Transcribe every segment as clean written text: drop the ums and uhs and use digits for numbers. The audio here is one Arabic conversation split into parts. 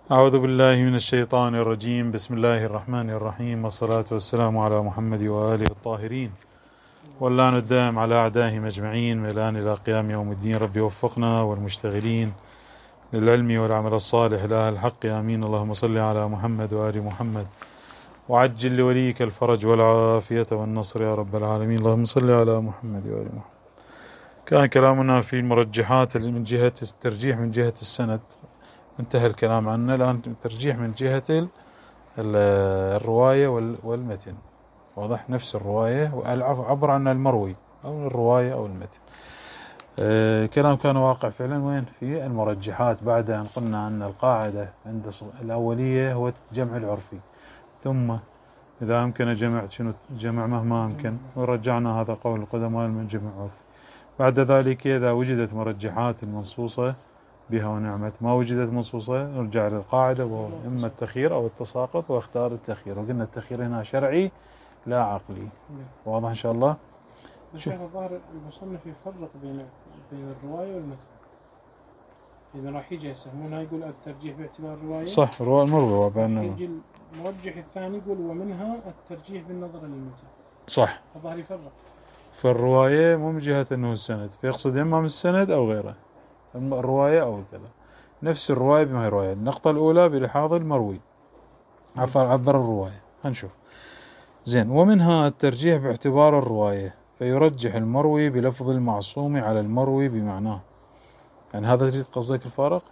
أعوذ بالله من الشيطان الرجيم. بسم الله الرحمن الرحيم، والصلاة والسلام على محمد وآله الطاهرين، واللعن الدائم على أعدائهم أجمعين من الآن إلى قيام يوم الدين. رب وفقنا والمشتغلين للعلم والعمل الصالح إله الحق، آمين. اللهم صل على محمد وآل محمد، وعجل لوليك الفرج والعافية والنصر يا رب العالمين. اللهم صل على محمد وآل محمد. كان كلامنا في المرجحات من جهة الترجيح من جهة السند، انتهى الكلام عنه. الآن ترجيح من جهة الرواية والمتن. واضح؟ نفس الرواية عبر عن المروي أو الرواية أو المتن. الكلام كان واقع فعلا وين؟ في المرجحات، بعد أن قلنا أن القاعدة عند الأولية هو الجمع العرفي، ثم إذا أمكن جمع جمع مهما أمكن، ورجعنا هذا قول القدماء من جمع عرفي. بعد ذلك إذا وجدت مرجحات المنصوصة بها ونعمت، ما وجدت منصوصة نرجع للقاعدة، وإما التخيير أو التساقط، واختار التخيير. وقلنا التخيير هنا شرعي لا عقلي. واضح إن شاء الله؟ شيخ الظاهر المصنف يفرق بين الرواية والمتن، إذا راح يجي يسمونها يقول الترجيح باعتبار الرواية، صح، الرواية المروي بأنه يجي المرجح الثاني يقول ومنها الترجيح بالنظر للمتن. صح، الظاهر يفرق. فالرواية مو من جهة أنه السند، فيقصد إما من السند أو غيره، الرواية أو كذا. نفس الرواية بما هي رواية. النقطة الأولى بلحاظ المروي، عبر الرواية. هنشوف زين. ومنها الترجيح باعتبار الرواية، فيرجح المروي بلفظ المعصوم على المروي بمعناه. يعني هذا تريد قصدك الفارق؟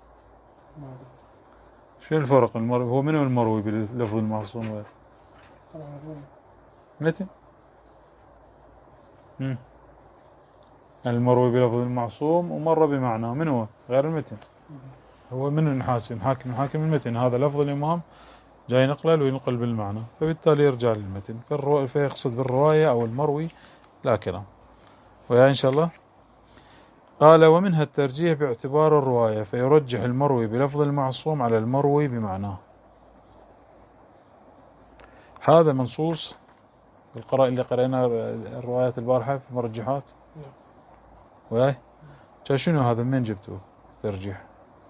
شو الفرق؟ المروي هو منو المروي بلفظ المعصوم غير؟ طبعا الرواية متن. المروي بلفظ المعصوم ومر بمعناه، من هو؟ غير المتن. هو من النحاسي حاكم المتن، هذا لفظ الإمام جاي نقله وينقل بالمعنى، فبالتالي يرجع للمتن. فيقصد بالرواية أو المروي لا كلام. ويا إن شاء الله. قال ومنها الترجيح باعتبار الرواية، فيرجح المروي بلفظ المعصوم على المروي بمعناه. هذا منصوص القراءة اللي قرأنا الروايات البارحة في المرجحات. وياي شنو هذا؟ من جبتوه ترجيح؟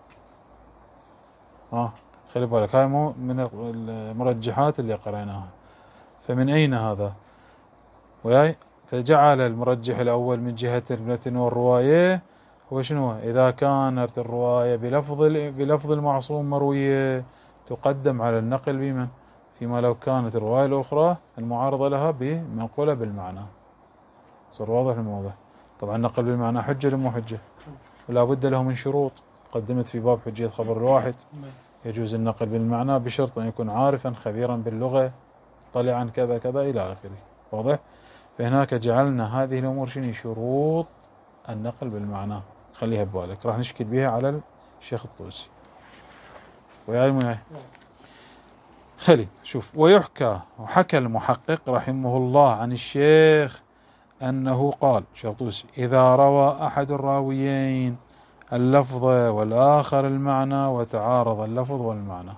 خلي بالك، هاي مو من المرجحات اللي قرأناها، فمن أين هذا؟ وياي فجعل المرجح الأول من جهة المتن والرواية هو شنو؟ إذا كانت الرواية بلفظ المعصوم مروية تقدم على النقل بمن؟ فيما لو كانت الرواية الأخرى المعارضة لها بمنقولة بالمعنى. صار واضح الموضوع؟ طبعا النقل بالمعنى حجة ولا مو حجة؟ ولا بد له من شروط قدمت في باب حجية خبر الواحد. يجوز النقل بالمعنى بشرط أن يكون عارفا خبيرا باللغة، طلعا كذا كذا إلى آخره. واضح؟ فهناك جعلنا هذه الأمور شنو؟ شروط النقل بالمعنى. خليها ببالك، راح نشكل بها على الشيخ الطوسي. وياي خلي شوف. وحكى المحقق رحمه الله عن الشيخ أنه قال، شيخ الطوسي: إذا روى أحد الراويين اللفظ والآخر المعنى وتعارض اللفظ والمعنى،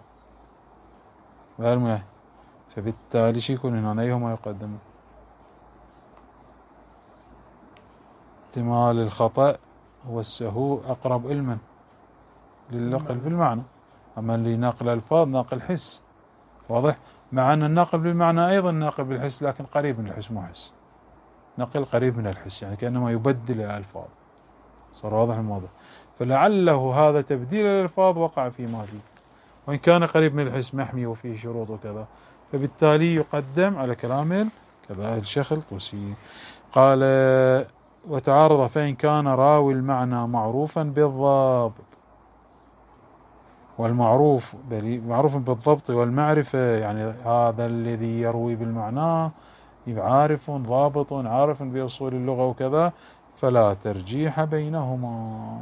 فبالتالي شو يكون هنا؟ أيهما يقدم؟ احتمال الخطأ والسهو أقرب علما للنقل بالمعنى، أما اللي ناقل الألفاظ ناقل حس. واضح؟ مع أن الناقل بالمعنى أيضا ناقل بالحس، لكن قريب من الحس، مو حس، نقل قريب من الحس، يعني كأنما يبدل الألفاظ. صار واضح الموضوع؟ فلعله هذا تبديل الألفاظ وقع فيما فيه، وإن كان قريب من الحس محمي وفيه شروط وكذا، فبالتالي يقدم على كلام كذا الشيخ الطوسي. قال: وتعارض فإن كان راوي المعنى معروفا بالضبط، والمعروف معروف بالضبط والمعرفة، يعني هذا الذي يروي بالمعنى عارف ضابط عارف بأصول اللغة وكذا، فلا ترجيح بينهما.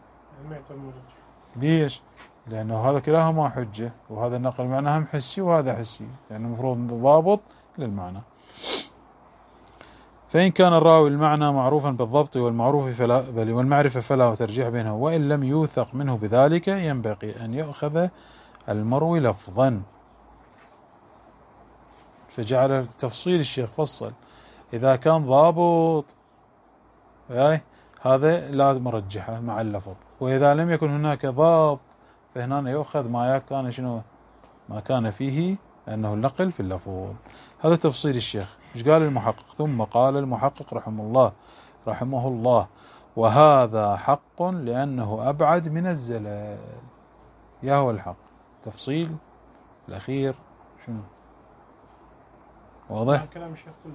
ليش؟ لأنه هذا كلاهما حجة، وهذا النقل معناه هم حسي وهذا حسي، يعني المفروض ضابط للمعنى. فإن كان الراوي المعنى معروفا بالضبط والمعرفة فلا ترجيح بينه، وإن لم يوثق منه بذلك ينبغي أن يأخذ المروي لفظا. فجعل تفصيل الشيخ فصل: إذا كان ضابط هذا لا مرجحه مع اللفظ، وإذا لم يكن هناك ضابط فهنا يؤخذ ما كان شنو ما كان فيه أنه النقل في اللفظ. هذا تفصيل الشيخ. ايش قال المحقق؟ ثم قال المحقق رحمه الله وهذا حق لأنه أبعد من الزلال. يا هو الحق تفصيل الأخير شنو واضح؟ كلام الشيخ كله.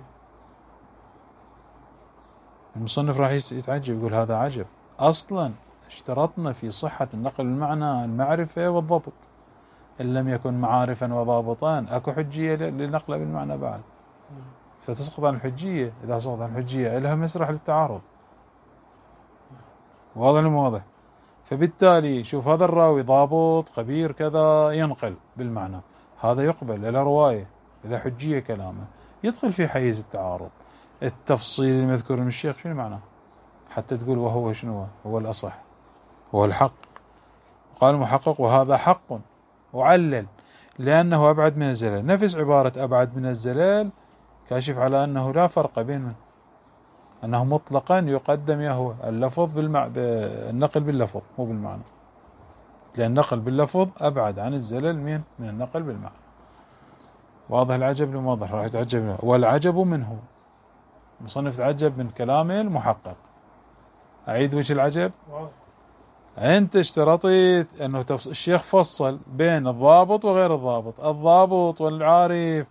المصنف راح يتعجب يقول هذا عجب، أصلا اشترطنا في صحة النقل بالمعنى المعرفة والضبط، إن لم يكن معارفا وضابطان أكو حجية للنقل بالمعنى بعد، فتسقط عن الحجية. إذا سقط عن الحجية لها مسرح للتعارض. واضح ولا مو واضح؟ فبالتالي شوف هذا الراوي ضابط خبير كذا ينقل بالمعنى، هذا يقبل إلى رواية إلى حجية كلامه، يدخل في حيز التعارض. التفصيل المذكور من الشيخ شنو معناه؟ حتى تقول وهو شنو هو الأصح هو الحق. قال المحقق وهذا حق وعلل لأنه أبعد من الزلال. نفس عبارة أبعد من الزلال كاشف على أنه لا فرق بين أنه مطلقا يقدم يهوى اللفظ النقل باللفظ مو بالمعنى، لأن النقل باللفظ أبعد عن الزلل من النقل بالمعنى. واضح العجب لما واضح؟ راح يتعجب. والعجب منه، مصنف تعجب من كلامه المحقق. أعيد وجه العجب. أنت اشترطيت أنه الشيخ فصل بين الضابط وغير الضابط. الضابط والعارف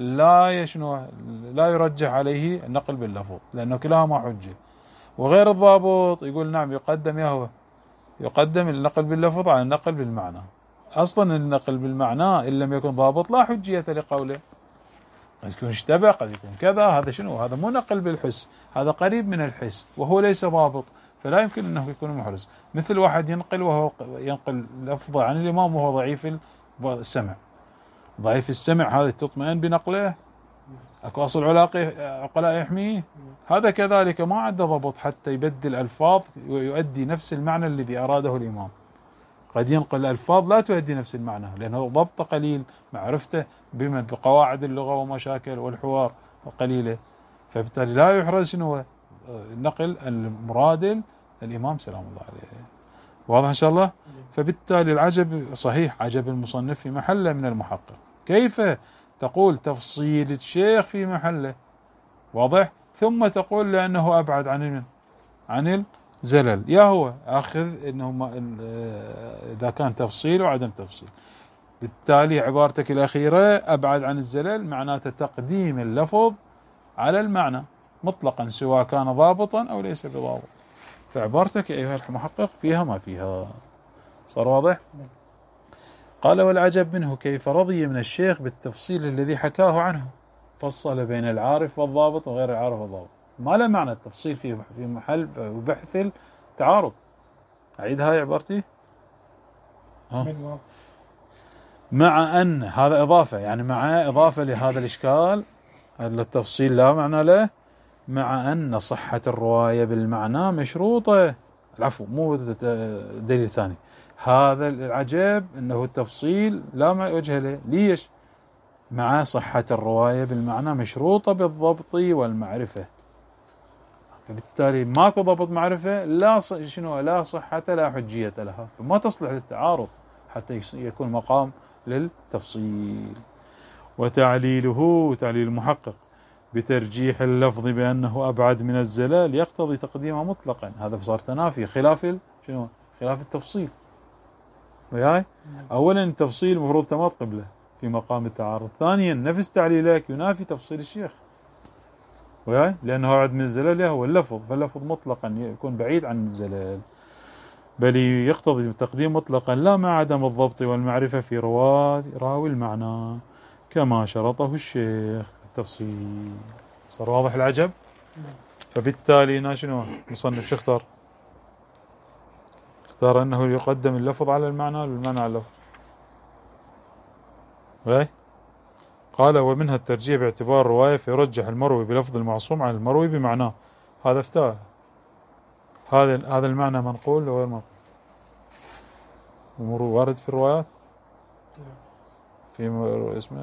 لا يرجح عليه النقل باللفظ لأنه كلاهما حجة، وغير الضابط يقول نعم يقدم النقل باللفظ على النقل بالمعنى. أصلا النقل بالمعنى إن لم يكن ضابط لا حجية لقوله، قد يكون اشتبه قد يكون كذا. هذا شنو؟ هذا مو نقل بالحس، هذا قريب من الحس وهو ليس ضابط، فلا يمكن أنه يكون محرز. مثل واحد ينقل لفظه عن الإمام وهو ضعيف السمع. ضعيف السمع هذا تطمئن بنقله؟ أكو أصل عقلاء يحميه؟ هذا كذلك ما عنده ضبط حتى يبدل ألفاظ ويؤدي نفس المعنى الذي أراده الإمام. قد ينقل ألفاظ لا تؤدي نفس المعنى لأنه ضبطه قليل، معرفته بقواعد اللغة ومشاكل والحوار قليلة، فبالتالي لا يحرز شنو نقل المراد الإمام سلام الله عليه. واضح إن شاء الله؟ فبالتالي العجب صحيح، عجب المصنف في محله من المحقق. كيف تقول تفصيل الشيخ في محله واضح ثم تقول لأنه أبعد عن الزلل؟ يا هو أخذ إنه إذا كان تفصيل وعدم تفصيل، بالتالي عبارتك الأخيرة أبعد عن الزلل معناته تقديم اللفظ على المعنى مطلقا سواء كان ضابطا أو ليس بضابط. فعبارتك أيها المحقق فيها ما فيها. صار واضح؟ قال والعجب منه كيف رضي من الشيخ بالتفصيل الذي حكاه عنه، فصل بين العارف والضابط وغير العارف والضابط. ما له معنى التفصيل في محل بحث التعارض. أعيد هاي عبارتي. مع أن هذا إضافة، يعني مع إضافة لهذا الإشكال التفصيل لا معنى له، مع أن صحة الرواية بالمعنى مشروطة. العفو مو دليل ثاني. هذا العجب أنه التفصيل لا وجه له. ليش؟ مع صحة الرواية بالمعنى مشروطة بالضبط والمعرفة، فبالتالي ماكو ضبط معرفة لا صحة لا حجية لها، فما تصلح للتعارض حتى يكون مقام للتفصيل. وتعليله تعليل المحقق بترجيح اللفظ بأنه أبعد من الزلال يقتضي تقديمه مطلقا. هذا صار تنافي خلاف خلاف التفصيل. وياي أولا التفصيل مفروض تمر قبله في مقام التعارض. ثانيا نفس تعليلك ينافي تفصيل الشيخ وياي، لأنه أبعد من الزلال هو اللفظ، فاللفظ مطلقا يكون بعيد عن الزلال، بل يقتضي تقديم مطلقا لا مع عدم الضبط والمعرفة في راوي المعنى كما شرطه الشيخ التفصيل. صار واضح العجب؟ فبالتالي هنا شنو مصنف شو اختار أنه يقدم اللفظ على المعنى والمعنى على اللفظ. قال ومنها الترجيح باعتبار الرواية فيرجح المروي بلفظ المعصوم على المروي بمعناه. هذا افتاء. هذا المعنى منقول وغير منقول، وارد في الروايات في اسمه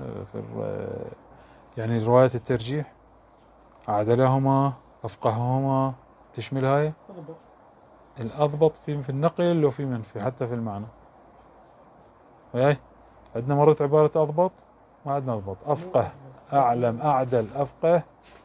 يعني رواية الترجيح أعدلهما أفقههما تشمل هاي الأضبط في النقل وفي حتى في المعنى. وياي عندنا مرت عبارة أضبط، ما عندنا أضبط، أفقه، أعلم، أعدل، أفقه،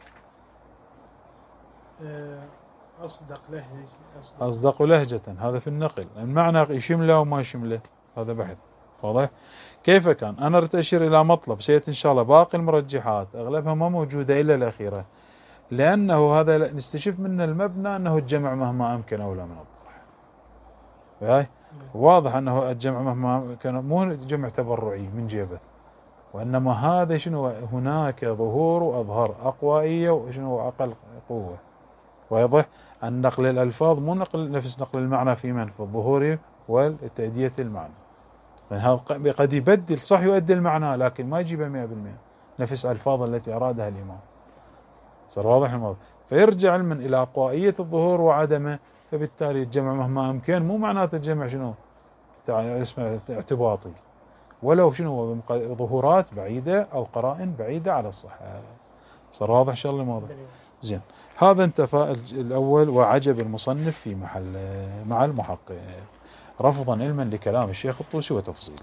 أصدق لهجة، أصدق لهجة. هذا في النقل، المعنى يشمله وما يشمله هذا بحث. واضح؟ كيف كان؟ أنا أردت أشير إلى مطلب سيأتي إن شاء الله. باقي المرجحات أغلبها ما موجودة إلا الأخيرة، لأنه هذا نستشف من المبنى أنه الجمع مهما أمكن أولى من الطرح. وياي واضح أنه الجمع مهما أمكن مو جمع تبرعي من جيبه، وإنما هذا شنو؟ هناك ظهور وأظهر، أقوائية وشنو أقل قوة. واضح؟ أن نقل الألفاظ مو نقل نفس نقل المعنى في من في الظهور والتأدية المعنى، لأن هذا قد يبدل، صح يؤدي المعنى لكن ما يجيبه 100% نفس الألفاظ التي أرادها الإمام. صار واضح الموضوع؟ فيرجع علما إلى أقوائية الظهور وعدمه، فبالتالي الجمع مهما أمكن مو معناته الجمع شنو اسمه اعتباطي، ولو شنو ظهورات بعيدة أو قرائن بعيدة على الصحة. صار واضح إن شاء الله الموضوع؟ زين، هذا انتفى الأول. وعجب المصنف في محل مع المحقق رفضا علما لكلام الشيخ الطوسي وتفصيله.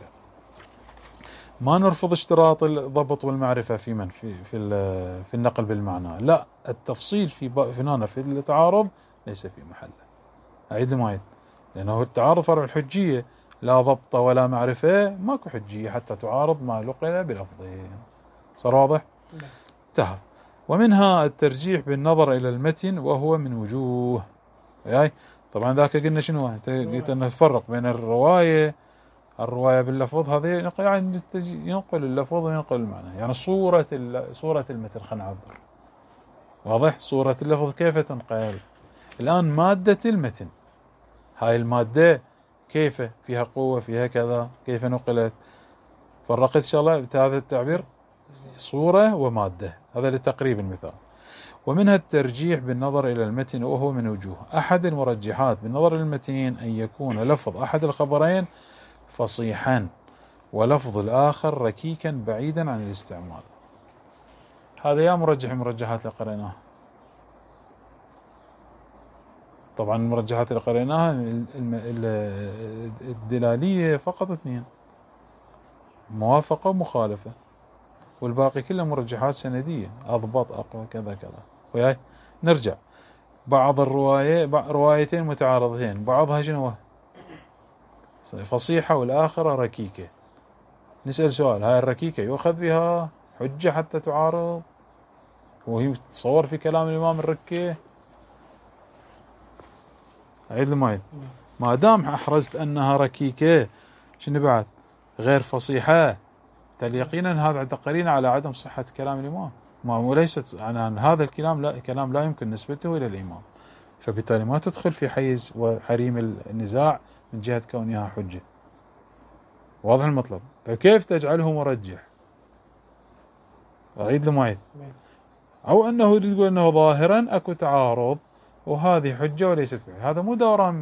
ما نرفض اشتراط الضبط والمعرفة في من في النقل بالمعنى، لا، التفصيل في التعارض ليس في محله. أعيد المعيد، لأنه التعارض فرع الحجية، لا ضبط ولا معرفة ماكو حجية حتى تعارض ما لقي بلفظين. صار واضح؟ انتهى. ومنها الترجيح بالنظر إلى المتن وهو من وجوه. يعني طبعا ذاك قلنا شنو؟ قلت أنه نفرق بين الرواية باللفظ، هذه يعني ينقل اللفظ وينقل المعنى، يعني صورة المتن. خلينا نعبر واضح، صورة اللفظ كيف تنقل. الآن مادة المتن، هاي المادة كيف فيها قوة، فيها كذا، كيف نقلت. فرقت إن شاء الله بهذا التعبير صورة ومادة، هذا لتقريب المثال. ومنها الترجيح بالنظر إلى المتن وهو من وجوه. أحد المرجحات بالنظر إلى المتن أن يكون لفظ أحد الخبرين فصيحا ولفظ الآخر ركيكا بعيدا عن الاستعمال. هذا يا مرجح المرجحات اللي قرأناها. طبعا المرجحات اللي قرأناها الدلالية فقط 2، موافقة ومخالفة، والباقي كله مرجحات سندية، أضبط، أقوى، كذا كذا. وياي نرجع، بعض روايتين متعارضتين، بعضها شنو فصيحة والآخرة ركيكة. نسأل سؤال، هاي الركيكة يؤخذ بها حجة حتى تعارض؟ وهي تتصور في كلام الإمام الركة؟ عيد المايد، ما دام أحرزت أنها ركيكة شنو بعد غير فصيحة، يقينا هذا قرينة على عدم صحة كلام الإمام، وليست عن هذا الكلام لا يمكن نسبته إلى الإمام، فبالتالي ما تدخل في حيز وحريم النزاع من جهة كونها حجة. واضح المطلب؟ فكيف تجعله مرجح؟ أعيد المعيد، أو أنه يريد يقول أنه ظاهرا أكو تعارض وهذه حجة وليست حجة. هذا مو دوران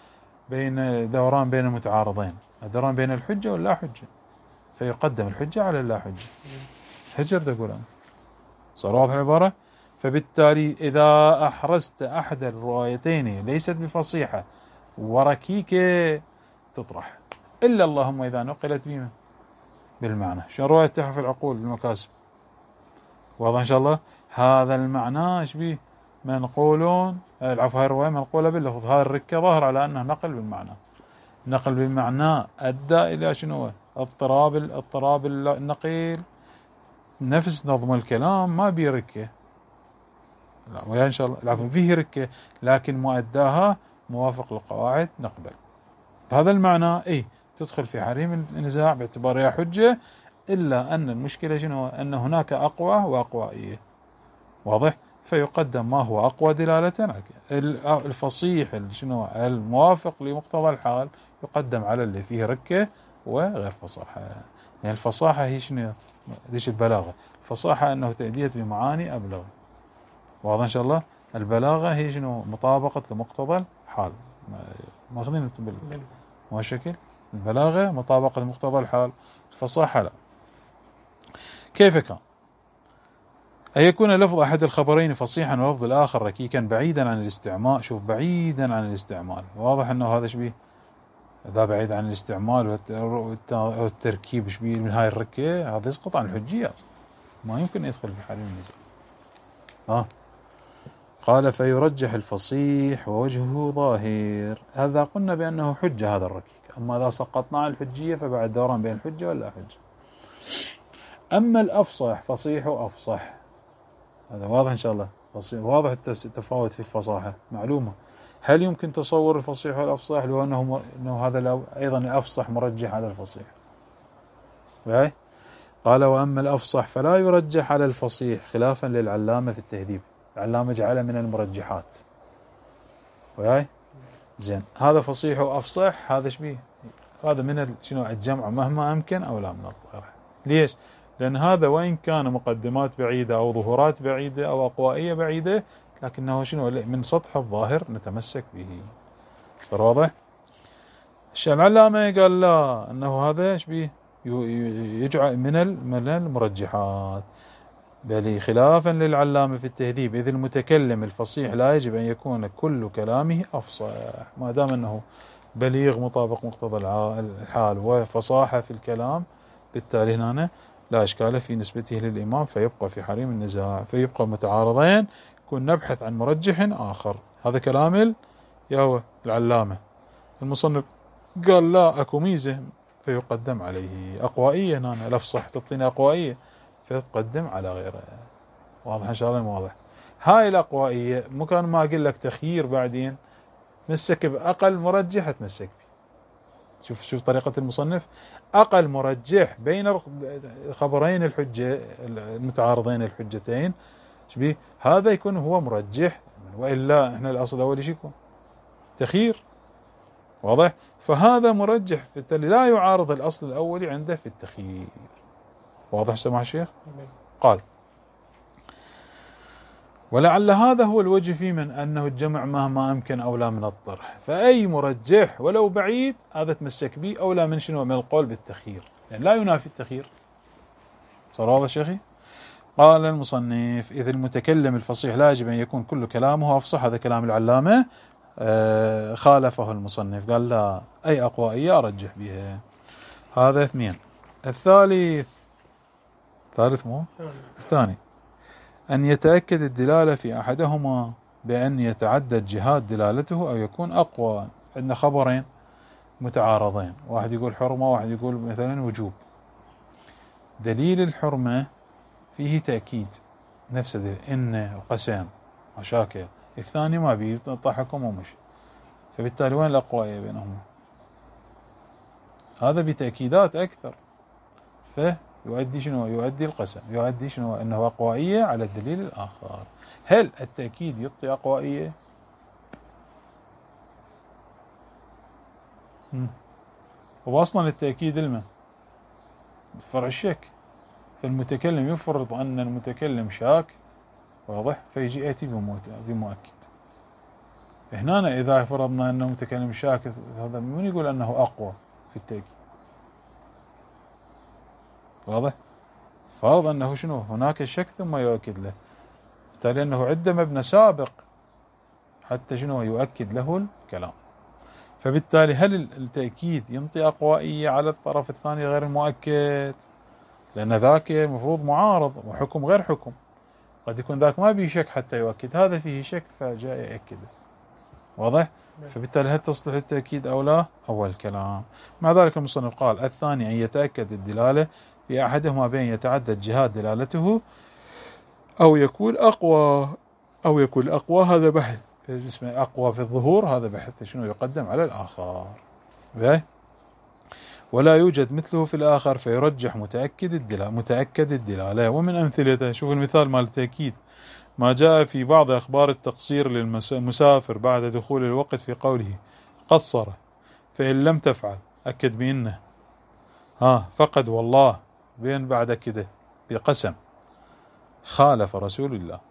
بين المتعارضين، دوران بين الحجة واللا حجة، فيقدم الحجة على اللا حجة. هجر تقول أنا. صار واضح العبارة؟ فبالتالي إذا أحرزت أحد الروايتين ليست بفصيحة وركيكة تطرح، إلا اللهم إذا نقلت بما بالمعنى. شو رواية تحف العقول بالمكاسب؟ واضح إن شاء الله؟ هذا المعنى إيش بيه؟ منقولون، العفو، هاي الرواية منقولة باللفظ، هذا الركة ظاهر على أنه نقل بالمعنى. نقل بالمعنى أدى إلى شنو؟ اضطراب النقيل، نفس نظم الكلام ما بيركه، لا ويا إن شاء الله العفو فيه ركة، لكن مؤداها موافق للقواعد نقبل. بهذا المعنى تدخل في حريم النزاع باعتبارها حجة، إلا أن المشكلة شنو؟ أن هناك أقوى وأقوائية. واضح؟ فيقدم ما هو أقوى دلالة، الفصيح شنو الموافق لمقتضى الحال يقدم على اللي فيه ركة وغير فصاحة. يعني الفصاحة هي شنو؟ ليش البلاغة؟ الفصاحة أنه تأدية بمعاني أبلغ. واضح إن شاء الله؟ البلاغة هي شنو؟ مطابقة لمقتضى الحال. ماخذين ما شكل؟ البلاغة مطابقة لمقتضى الحال، الفصاحة لا. كيف كان؟ أن يكون لفظ أحد الخبرين فصيحا ولفظ الآخر ركيكا بعيدا عن الاستعمال. شوف، بعيدا عن الاستعمال، واضح أنه هذا شبيه إذا بعيد عن الاستعمال والتركيب شبيه من هاي الركة، هذا يسقط عن الحجية أصلا، ما يمكن يدخل في حال النزاع. قال فيرجح الفصيح ووجهه ظاهر. هذا قلنا بأنه حجة هذا الركيك. أما إذا سقطنا عن الحجية فبعد دوران بين الحجة ولا حجة. أما الأفصح، فصيح وأفصح، هذا واضح إن شاء الله، واضح التفاوت في الفصاحة معلومة. هل يمكن تصور الفصيح والأفصح لو أنه هذا أيضا الأفصح مرجح على الفصيح؟ قال وأما الأفصح فلا يرجح على الفصيح خلافا للعلامة في التهذيب. العلامة جعله من المرجحات. زين، هذا فصيح وأفصح، هذا شبيه، هذا من شنو الجمع مهما أمكن أو لا من الظاهر. ليش؟ لأن هذا وإن كان مقدمات بعيدة أو ظهورات بعيدة أو أقوائية بعيدة، لكنه شنو من سطح الظاهر نتمسك به. صار واضح؟ العلامة قال لا، أنه هذا شبيه يجعل من المرجحات. بل خلافا للعلامة في التهذيب، إذ المتكلم الفصيح لا يجب أن يكون كل كلامه أفصح، ما دام أنه بليغ مطابق مقتضى الحال وفصاحة في الكلام، بالتالي هنا لا إشكال في نسبته للإمام، فيبقى في حريم النزاع، فيبقى متعارضين، يكون نبحث عن مرجح آخر. هذا كلام يا العلامة. المصنف قال لا، أكو ميزة فيقدم عليه أقوائية، هنا الأفصح تعطيني أقوائية فتقدم على غيره. واضح إن شاء الله؟ واضح. هاي الأقوائية مو كان ما أقول لك تخيير بعدين، مسك بأقل مرجح تمسك به. شوف طريقة المصنف، أقل مرجح بين خبرين الحجة المتعارضين الحجتين شبيه، هذا يكون هو مرجح، وإلا إحنا الأصل الأول شو يكون؟ تخيير. واضح؟ فهذا مرجح، بالتالي لا يعارض الأصل الأولي عنده في التخيير. واضح سماحة الشيخ؟ قال ولعل هذا هو الوجه في من أنه الجمع مهما أمكن أولى من الطرح، فأي مرجح ولو بعيد هذا تمسك به أولى من شنو؟ من القول بالتخيير، يعني لا ينافي التخيير. صار واضح شيخي؟ قال المصنف إذ المتكلم الفصيح لا يجب أن يكون كل كلامه أفصح، هذا كلام العلامة، خالفه المصنف، قال لا، أي أقوائية أرجح بها. هذا اثنين. الثاني أن يتأكد الدلالة في أحدهما بأن يتعدد جهات دلالته أو يكون أقوى. عندنا خبرين متعارضين، واحد يقول حرمة واحد يقول مثلا وجوب. دليل الحرمة فيه تأكيد، نفس دليل إن وقسم وشاكر. الثاني ما بيه طحكم ومشي، فبالتالي وين الأقوى بينهما؟ هذا بتأكيدات أكثر، فيؤدي شنو؟ يؤدي القسم، يؤدي شنو؟ أنه أقوائية على الدليل الآخر. هل التأكيد يعطي أقوائية؟ هو أصلا التأكيد لمن؟ فرع الشك. فالمتكلم يفرض أن المتكلم شاك، واضح، فيجي يأتي بمؤكد. هنا إذا فرضنا أنه متكلم شاك، هذا من يقول أنه أقوى في التأكيد؟ واضح؟ فرض أنه شنو؟ هناك شك ثم يؤكد له، بالتالي أنه عنده مبنى سابق حتى شنو؟ يؤكد له الكلام. فبالتالي هل التأكيد ينطي أقوائية على الطرف الثاني غير المؤكد؟ لأن ذاك المفروض معارض وحكم غير حكم، قد يكون ذاك ما به شك حتى يؤكد، هذا فيه شك فجاء يأكده. واضح؟ فبالتالي هل تصلح التأكيد أو لا؟ أول كلام. مع ذلك المصنف قال الثاني أن يتأكد الدلالة في أحدهما بين يتعدد جهات دلالته أو يكون أقوى، هذا بحث اسمه أقوى في الظهور، هذا بحث شنو يقدم على الآخر. ولا يوجد مثله في الآخر فيرجح متأكد الدلالة. ومن أمثلته، شوف المثال مال التأكيد، ما جاء في بعض أخبار التقصير للمسافر بعد دخول الوقت في قوله قصر فإن لم تفعل أكد بإنه فقد والله بين بعد كده بقسم خالف رسول الله،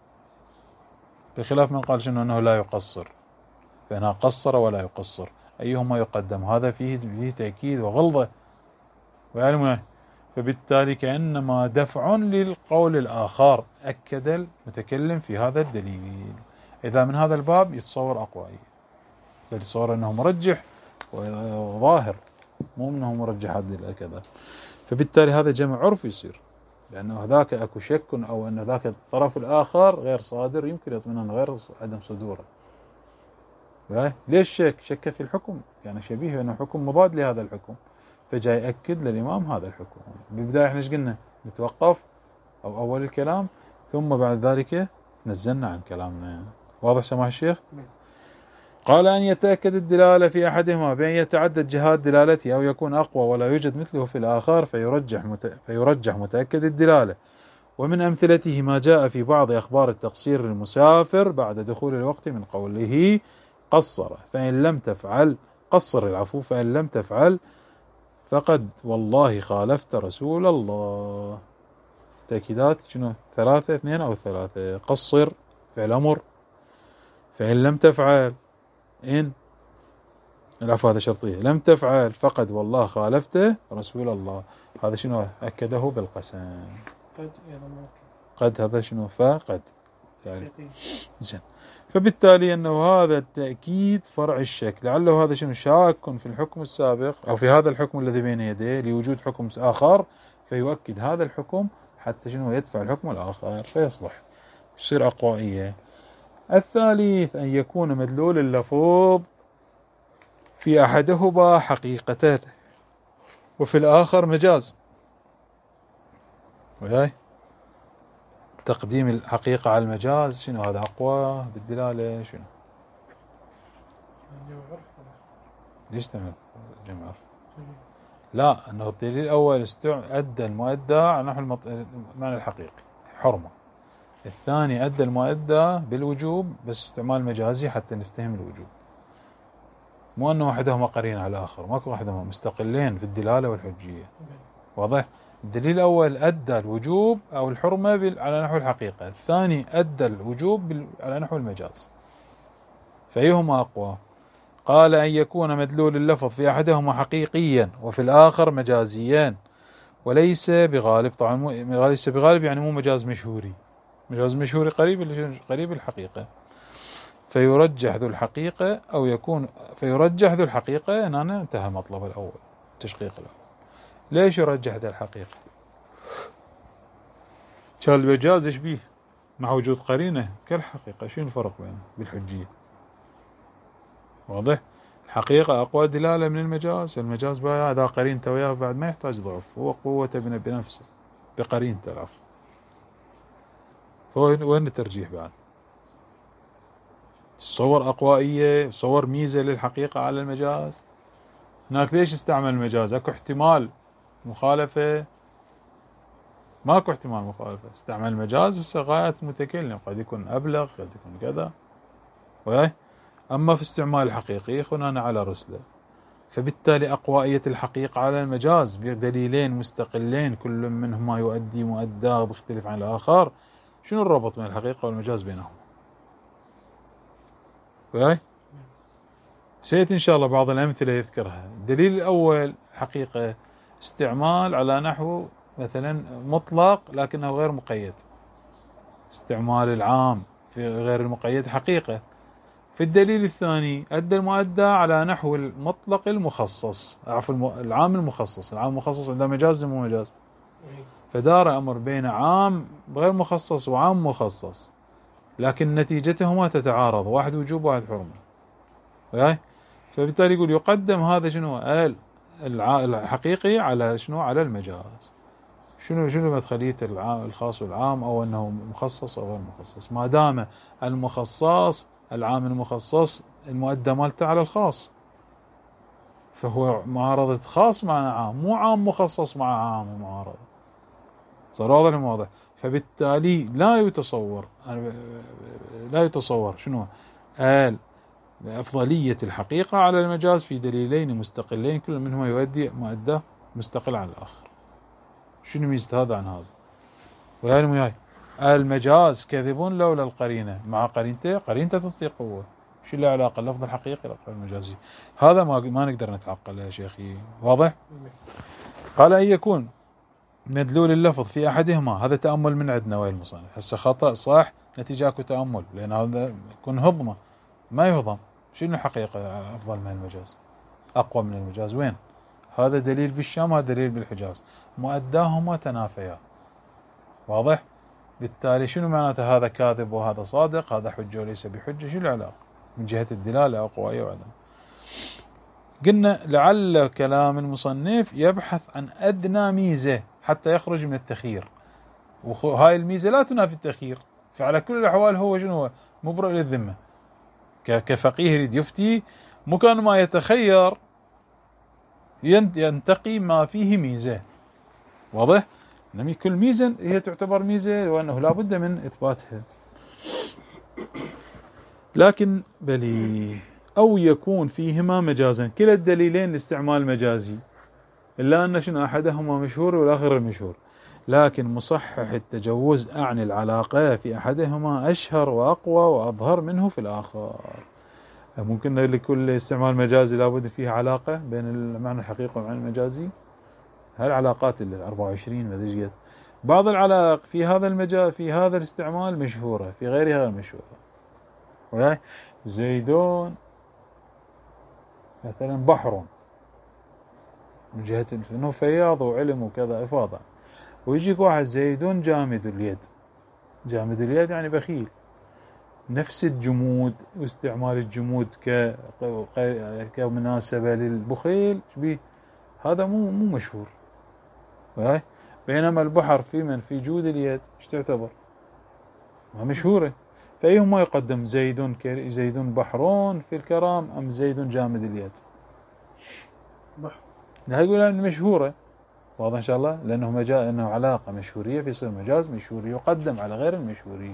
بخلاف من قال شنو أنه لا يقصر، فإنها قصر ولا يقصر، أيهما يقدم؟ هذا فيه تأكيد وغلظة وعلم، فبالتالي كأنما دفع للقول الآخر، أكد المتكلم في هذا الدليل. إذا من هذا الباب يتصور أقوائي، بل يتصور أنه مرجح وظاهر، مو منه مرجحات كذا. فبالتالي هذا جمع عرف يصير، لأنه هذاك أكو شك أو أن ذاك الطرف الآخر غير صادر، يمكن يطمئنان غير عدم صدوره. ليش شك في الحكم؟ يعني شبيه أنه حكم مضاد لهذا الحكم، فجاي يأكد للإمام هذا الحكم. بالبداية احنا ايش قلنا؟ نتوقف أو أول الكلام، ثم بعد ذلك نزلنا عن كلامنا. واضح سماحة الشيخ؟ قال أن يتأكد الدلالة في أحدهما بأن يتعدد جهات دلالته أو يكون أقوى ولا يوجد مثله في الآخر فيرجح متأكد الدلالة. ومن أمثلته ما جاء في بعض أخبار التقصير للمسافر بعد دخول الوقت من قوله قصر فإن لم تفعل قصر العفو فإن لم تفعل فقد والله خالفت رسول الله. تأكيدات شنو؟ 3 2 أو 3. قصر فعل أمر، فإن لم تفعل إن العفو هذا شرطية، لم تفعل فقد والله خالفت رسول الله. هذا شنو أكده بالقسم؟ قد هذا شنو؟ فقد يعني زين. فبالتالي أنه هذا التأكيد فرع الشك، لعله هذا شنو شاك في الحكم السابق أو في هذا الحكم الذي بين يديه لوجود حكم آخر، فيؤكد هذا الحكم حتى شنو يدفع الحكم الآخر فيصلح، يصير أقوائية. الثالث أن يكون مدلول اللفظ في أحدهما حقيقة وفي الآخر مجاز. وياي تقديم الحقيقة على المجاز شنو هذا أقوى بالدلالة؟ شنو ليش تعمل جمع عرف؟ لا، أنه الدليل الأول أدى المؤدى على نحو المعنى الحقيقي حرمة، الثاني أدى المؤدى بالوجوب بس استعمال مجازي حتى نفتهم الوجوب، مو أنه واحدهما قرين على الآخر، ماكو واحدهما مستقلين في الدلالة والحجية. واضح؟ الدليل الأول أدى الوجوب أو الحرمة على نحو الحقيقة، الثاني أدى الوجوب على نحو المجاز، فأيهما أقوى؟ قال أن يكون مدلول اللفظ في أحدهما حقيقيا وفي الآخر مجازيا وليس بغالب. طبعا ليس بغالب يعني مو مجاز مشهوري، مجاز مشهوري قريب الحقيقة، فيرجح ذو الحقيقة أو يكون فيرجح ذو الحقيقة. هنا انتهى المطلب الأول تشقيق الأول. ليش يرجح ذو الحقيقة؟ كان المجاز ايش بيه مع وجود قرينة كالحقيقة، شنو الفرق بينه بالحجية؟ واضح؟ الحقيقة أقوى دلالة من المجاز، المجاز بقى هذا قرينته وياه بعد ما يحتاج ضعف، هو قوته بنفسه بقرينته العفو. وين الترجيح بعد؟ صور أقوائية، صور ميزة للحقيقة على المجاز. هناك ليش استعمل المجاز؟ اكو احتمال مخالفة؟ ماكو احتمال مخالفة، استعمل المجاز هسه غاية المتكلم، قد يكون أبلغ قد يكون كذا. أما في استعمال الحقيقي يخوننا على رسله، فبالتالي أقوائية الحقيقة على المجاز بدليلين مستقلين كل منهما يؤدي مؤداه بيختلف عن الآخر. شنو الربط بين الحقيقة والمجاز بينهم؟ سيأتي إن شاء الله بعض الأمثلة يذكرها. الدليل الأول حقيقة استعمال على نحو مثلا مطلق لكنه غير مقيد، استعمال العام في غير المقيد حقيقة. في الدليل الثاني أدى المؤدى على نحو المطلق المخصص، العام المخصص. العام المخصص عندما مجاز مو مجاز، فدار أمر بين عام غير مخصص وعام مخصص، لكن نتيجتهما تتعارض، واحد وجوب واحد حرمة. فبالتالي يقول يقدم هذا شنو الحقيقي على شنو على المجاز. شنو مدخلية الخاص والعام، أو أنه مخصص أو غير مخصص؟ ما دام المخصص العام المخصص المؤدى مالته على الخاص، فهو معارضة خاص مع عام، مو عام مخصص مع عام ومعارضة. صار واضح واضح؟ فبالتالي لا يتصور شنو أفضلية الحقيقة على المجاز في دليلين مستقلين كل منهما يؤدي مؤدى مستقل عن الآخر. شنو ميزة هذا عن هذا؟ وياي المجاز كذب لولا القرينة، مع قرينته تعطي قوة. شو له علاقة اللفظ الحقيقي باللفظ المجازي؟ هذا ما نقدر نتعقله يا شيخي. واضح؟ قال أن يكون مدلول اللفظ في أحدهما، هذا تأمل من عندنا وين المصنف، هسه خطأ صح نتيجة اكو تأمل، لأن هذا يكون هضمة ما يهضم. شنو الحقيقة أفضل من المجاز؟ أقوى من المجاز. وين؟ هذا دليل بالشام، هذا دليل بالحجاز، مؤداهما تنافيا. واضح؟ بالتالي شنو معناته هذا كاذب وهذا صادق، هذا حجة وليس بحجة؟ شو العلاقة من جهة الدلالة أو قوية وعدم؟ قلنا لعل كلام المصنف يبحث عن أدنى ميزة حتى يخرج من التخيير، وهاي الميزة لا تنافي التخيير، فعلى كل الأحوال هو شنو هو؟ مبرئ للذمة. كفقيه يريد يفتي، مكان ما يتخير ينتقي ما فيه ميزة. واضح؟ إنما كل ميزة هي تعتبر ميزة وأنه لا بد من إثباتها. لكن بلي أو يكون فيهما مجازا، كلا الدليلين لاستعمال مجازي، إلا أن شنو أحدهما مشهور والآخر مشهور، لكن مصحح التجوز أعني العلاقة في أحدهما أشهر وأقوى وأظهر منه في الآخر. ممكن لكل استعمال مجازي لابد فيه علاقة بين المعنى الحقيقي والمعنى المجازي. هالعلاقات ال 24 ما ادري قد، بعض العلاق في هذا المجال في هذا الاستعمال مشهورة، في غيرها غير مشهورة. وياي زيدون مثلا بحر من جهة انه فياض وعلم وكذا إفاضة، ويجيك واحد زيدون جامد اليد. جامد اليد يعني بخيل. نفس الجمود واستعمال الجمود كمناسبة للبخيل شبيه، هذا مو مشهور. بينما البحر في من في جود اليد ايش تعتبر؟ ما مشهورة. فأيهما يقدم؟ زيد بحرون في الكرام أم زيد جامد اليد؟ بحر. هاي يقول مشهورة. واضح إن شاء الله، لأنه علاقة مشهورية في صير مجاز مشهوري يقدم على غير المشهوري.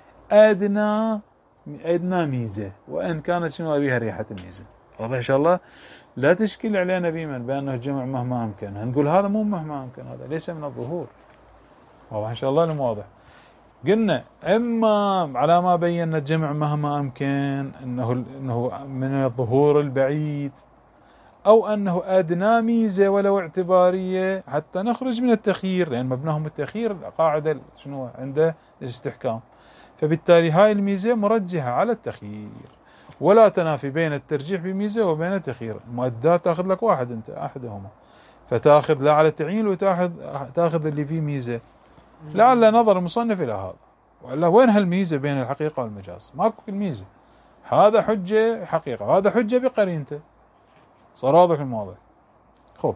أدنى ميزة، وإن كانت شنو بها ريحة الميزة. واضح إن شاء الله. لا تشكل علينا بمن بأنه الجمع مهما أمكن، هنقول هذا مو مهما أمكن، هذا ليس من الظهور. واضح إن شاء الله. لم واضح. قلنا إما على ما بينا الجمع مهما أمكن أنه من الظهور البعيد، أو أنه أدنى ميزة ولو اعتبارية حتى نخرج من التخيير، لأن مبناهم التخيير قاعدة شنو عنده الاستحكام. فبالتالي هاي الميزة مرجحة على التخيير، ولا تنافي بين الترجيح بميزة وبين التخيير. المؤدات تأخذ لك واحد أنت أحدهما، فتأخذ لا على التعيين وتأخذ اللي فيه ميزة. لعل نظر المصنف إلى هذا، وإلا وين هالميزة بين الحقيقة والمجاز؟ ماكو الميزة. هذا حجة حقيقة وهذا حجة بقرينته. صار واضح الموضوع. خب،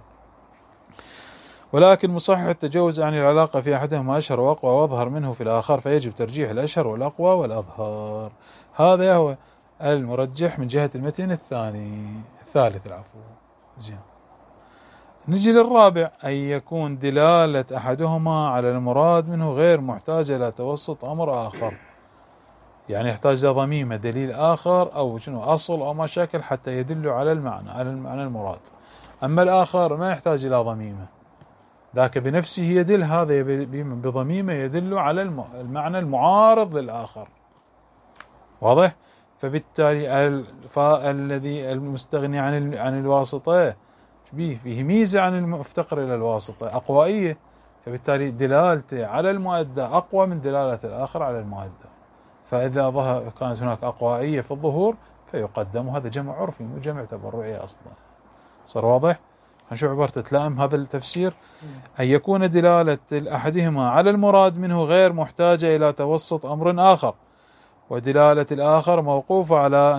ولكن مصحح التجوز عن العلاقة في أحدهما أشهر وأقوى وأظهر منه في الآخر، فيجب ترجيح الأشهر والأقوى والأظهر. هذا هو المرجح من جهة المتن الثالث. زين. نجي للرابع، أن يكون دلالة أحدهما على المراد منه غير محتاجة إلى توسط أمر آخر، يعني يحتاج ضميمة دليل آخر أو شنو أصل أو مشاكل حتى يدل على المعنى المراد. أما الآخر ما يحتاج إلى ضميمة، ذاك بنفسه يدل، هذا بضميمة يدل على المعنى المعارض للآخر. واضح؟ فبالتالي الذي المستغني عن الواسطة فيه ميزة عن المفتقر إلى الواسطة، أقوائية، فبالتالي دلالته على المؤدى أقوى من دلالة الآخر على المؤدى. فإذا كانت هناك أقوائية في الظهور فيقدم، وهذا جمع عرفي مو جمع تبرعي أصلا. صار واضح؟ هنشوف عبارة تلائم هذا التفسير. أن يكون دلالة أحدهما على المراد منه غير محتاجة إلى توسط أمر آخر، ودلالة الآخر موقوفة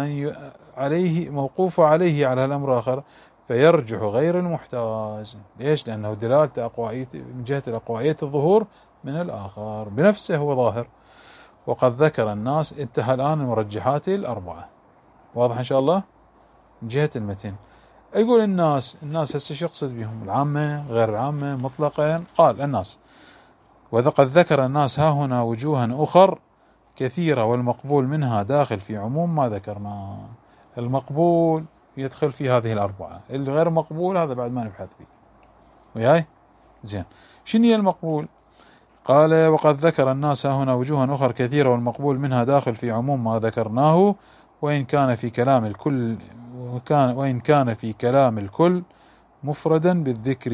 عليه على الأمر الآخر، فيرجح غير المحتاج. ليش؟ لأنه دلالة أقوائية من جهة الأقوائية الظهور من الآخر بنفسه هو ظاهر. وقد ذكر الناس، انتهى الآن المرجحات الأربعة. واضح إن شاء الله؟ من جهة المتن يقول الناس هسه شو يقصد بهم؟ العامة غير العامة مطلقا؟ قال الناس، وقد ذكر الناس ها هنا وجوها أخر كثيرة، والمقبول منها داخل في عموم ما ذكرنا. المقبول يدخل في هذه الأربعة، الغير مقبول هذا بعد ما نبحث فيه. وياي؟ زين. شنو هي المقبول؟ قال وقد ذكر الناس هنا وجوها أخرى كثيرة، والمقبول منها داخل في عموم ما ذكرناه، وإن كان في كلام الكل مفردا بالذكر،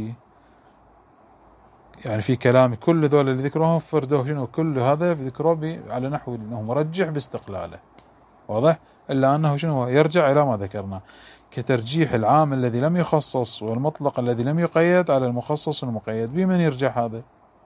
يعني في كلام كل ذول اللي ذكروهم فردوه شنو كل هذا ذكروه على نحو أنه مرجح باستقلاله. واضح؟ إلا أنه شنو يرجع إلى ما ذكرنا، كترجيح العام الذي لم يخصص والمطلق الذي لم يقيد على المخصص والمقيد. بمن يرجع هذا؟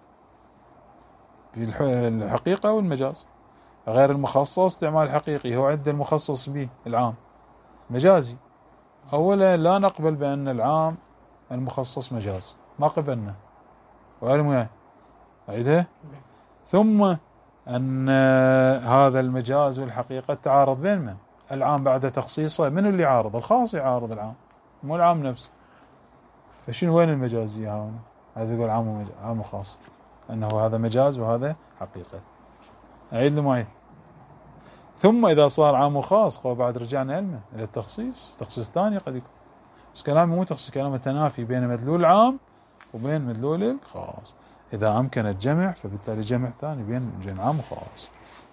بالحقيقة والمجاز. غير المخصص استعمال حقيقي، هو عند المخصص به العام مجازي. أولا لا نقبل بأن العام المخصص مجاز، ما قبلنا، وعلم يعني أعيدها. ثم أن هذا المجاز والحقيقة تعارض بين من؟ العام بعد تخصيصه من اللي عارض؟ الخاص يعارض العام مو العام نفسه. فشنو وين المجازية هنا؟ عايز يقول عام وخاص، أنه هذا مجاز وهذا حقيقة. أعيد لي معي. ثم إذا صار عام وخاص هو بعد رجعنا إلى التخصيص، تخصيص ثاني قد يكون، بس كلامي مو تخصيص، كلامي تنافي بين مدلول العام وبين مدلول الخاص. إذا أمكن الجمع فبالتالي جمع ثاني بين عام وخاص.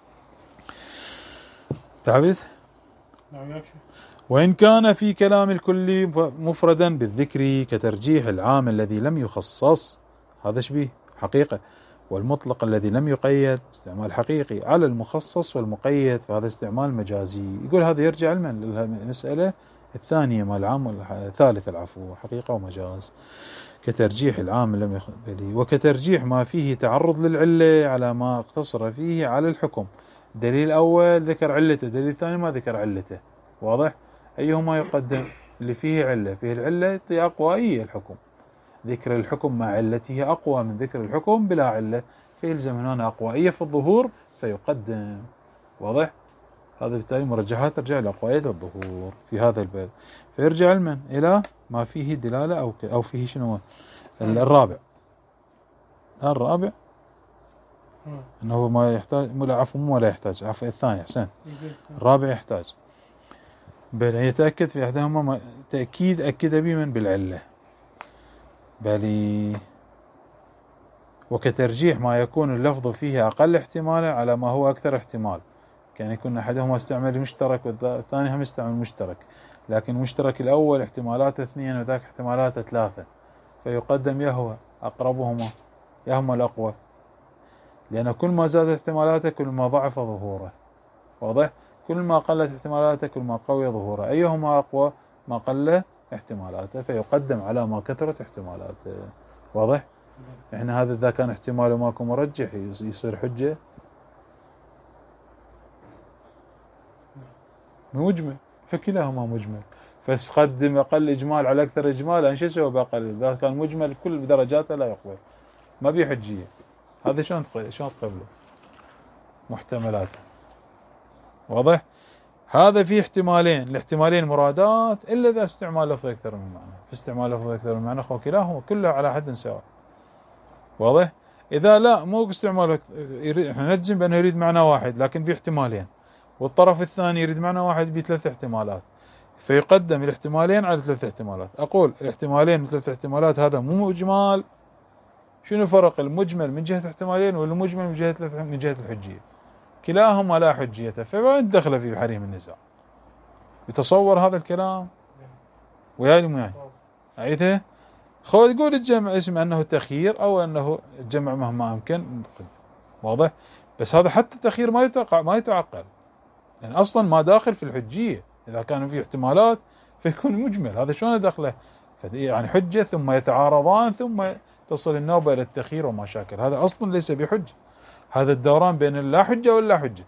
تعبت؟ وإن كان في كلام الكل مفردا بالذكر كترجيح العام الذي لم يخصص، هذا شبيه حقيقة، والمطلق الذي لم يقيد استعمال حقيقي على المخصص والمقيد فهذا استعمال مجازي. يقول هذا يرجع للمسألة الثانية مال العام الثالث العفو، حقيقة ومجاز. كترجيح العام لم يقبله، وكترجيح ما فيه تعرض للعلة على ما اقتصر فيه على الحكم. دليل أول ذكر علته، دليل ثاني ما ذكر علته، واضح؟ أيهما يقدم؟ اللي فيه علة، فيه العلة أقوى أي الحكم، ذكر الحكم مع علته أقوى من ذكر الحكم بلا علة، فيلزم هنا أقوائية في الظهور فيقدم، واضح؟ هذا بالتالي مرجحات ترجع إلى أقوائية الظهور في هذا الباب، فيرجع علما إلى ما فيه دلالة أو فيه شنو الرابع. الرابع أنه ما يحتاج عفوا لا يحتاج، عفوا الثاني أحسن، الرابع يحتاج بل يتأكد في أحدهما تأكيد أكد بمن بالعلة، بل وكترجيح ما يكون اللفظ فيه أقل احتمالا على ما هو أكثر احتمال، كان يكون أحدهما استعمل مشترك والثاني هم استعمل مشترك، لكن المشترك الأول احتمالات 2 وذاك احتمالات 3، فيقدم يهوى أقربهما يهما الأقوى، لأن كل ما زادت احتمالاته كل ما ضعف ظهوره، واضح؟ كل ما قلت احتمالاته كل ما قوي ظهوره، أيهما أقوى؟ ما قلت احتمالاته فيقدم على ما كثرت احتمالاته، واضح؟ احنا هذا إذا كان احتماله ماكو مرجح يصير حجة مجمل، فكلاهما مجمل، فقدم أقل إجمال على أكثر إجمال، أن شو يسوي بأقل؟ إذا كان مجمل كل بدرجاته لا يقبل، ما بيه حجية. هذا شلون تقبله؟ محتملاته، واضح؟ هذا فيه احتمالين، الاحتمالين مرادات إلا إذا استعمال لفظ أكثر من معنى، فاستعمال لفظ أكثر من معنى كلاهما كله على حد سواء، واضح؟ إذا لا مو استعمال احنا نجزم بأنه يريد معنى واحد لكن في احتمالين، والطرف الثاني يريد معنى واحد ب3 احتمالات، فيقدم الاحتمالين على 3 احتمالات. أقول الاحتمالين و3 احتمالات هذا مو إجمال، شنو فرق المجمل من جهة احتمالين والمجمل من جهة من جهة الحجية؟ كلاهما لا حجية، فما دخل في حريم النزاع. يتصور هذا الكلام وياي معي أعيده. خذ يقول الجمع اسم أنه تخيير أو أنه الجمع مهما أمكن، واضح؟ بس هذا حتى التخيير ما يتعقل، يعني أصلا ما داخل في الحجية، إذا كان في احتمالات فيكون مجمل، هذا شلون دخله؟ يعني حجة ثم يتعارضان ثم تصل النوبة إلى التخيير وما شاكل، هذا أصلا ليس بحجة، هذا الدوران بين اللا حجة واللا حجة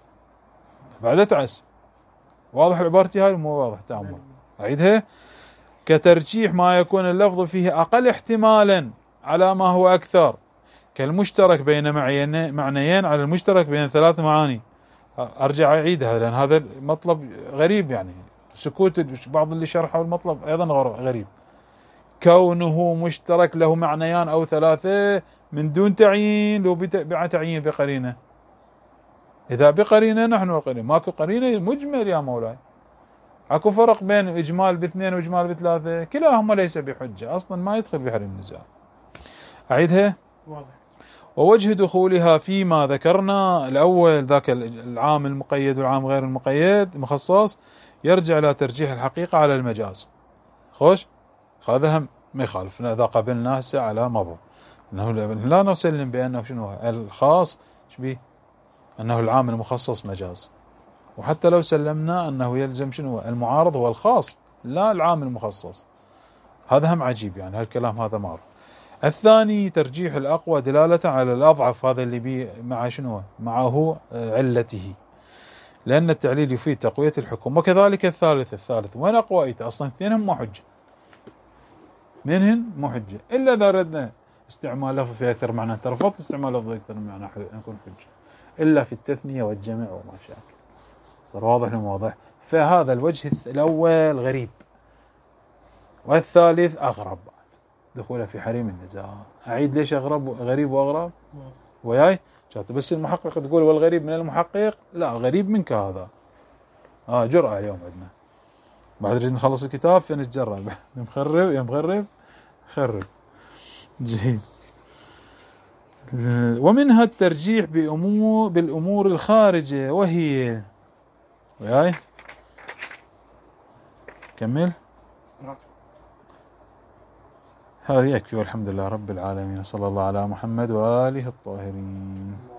بعد تعس. واضح عبارتي هاي مو واضح؟ تأمل أعيدها. كترجيح ما يكون اللفظ فيه أقل احتمالا على ما هو أكثر، كالمشترك بين معنيين على المشترك بين 3 معاني. أرجع أعيدها لأن هذا المطلب غريب، يعني سكوت بعض اللي شرحوا المطلب أيضا غريب. كونه مشترك له معنيان أو 3 من دون تعيين، لو تعيين بقرينة، إذا بقرينة نحن القرينة، ماكو قرينة مجمل يا مولاي، اكو فرق بين إجمال ب2 وإجمال ب3، كلاهما ليس بحجة أصلا، ما يدخل بحرم النزاع. أعيدها. واضح. ووجه دخولها فيما ذكرنا الأول ذاك العام المقيد والعام غير المقيد مخصص، يرجع إلى ترجيح الحقيقة على المجاز. خوش هذا هم ما يخالف إذا قبلنا هسه على مضى أنه لا نسلم بأنه شنو الخاص شبيه أنه العام المخصص مجاز، وحتى لو سلمنا أنه يلزم شنو المعارض هو الخاص لا العام المخصص، هذا هم عجيب يعني هالكلام هذا معروف. الثاني ترجيح الأقوى دلالة على الأضعف، هذا اللي بيه مع شنو معه علته، لأن التعليل يفيد تقوية الحكم. وكذلك الثالث وين أقوى؟ أصلا اثنينهم مو حجة، اثنينهم مو حجة إلا إذا ردنا استعمال لفظ في أكثر معنى، ترفضت استعمال لفظ أكثر معنى نكون حجة، إلا في التثنية والجمع وما شاكل. صار واضح واضح. فهذا الوجه الأول غريب، والثالث أغرب بعد دخوله في حريم النزاع. أعيد ليش غريب وأغرب وياي؟ شفت بس المحقق تقول والغريب من المحقق، لا الغريب منك هذا. جرأة اليوم عندنا، بعد نريد نخلص الكتاب فنتجرأ مخرب يا مخرب خرب. جيد. ومنها الترجيح بالأمور الخارجة وهي وياي كمل. هذه يكفي والحمد لله رب العالمين، صلى الله على محمد وآله الطاهرين.